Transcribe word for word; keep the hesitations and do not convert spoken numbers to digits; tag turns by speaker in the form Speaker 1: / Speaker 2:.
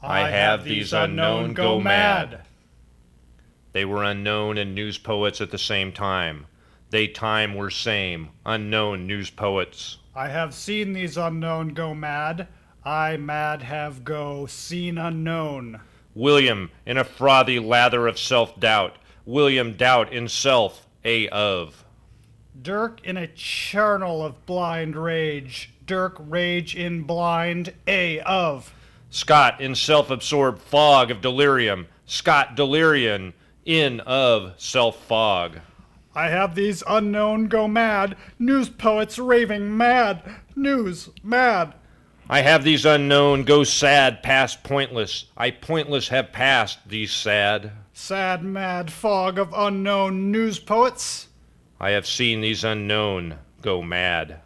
Speaker 1: I have these unknown go mad.
Speaker 2: They were unknown and news poets at the same time. They time were same, unknown news poets.
Speaker 1: I have seen these unknown go mad. I mad have go seen unknown.
Speaker 2: William in a frothy lather of self-doubt. William doubt in self, a of.
Speaker 1: Dirk in a charnel of blind rage. Dirk rage in blind, a of.
Speaker 2: Scott in self-absorbed fog of delirium. Scott delirium in of self-fog.
Speaker 1: I have these unknown go mad. News poets raving mad. News mad.
Speaker 2: I have these unknown go sad past pointless. I pointless have passed these sad.
Speaker 1: Sad mad fog of unknown news poets.
Speaker 2: I have seen these unknown go mad.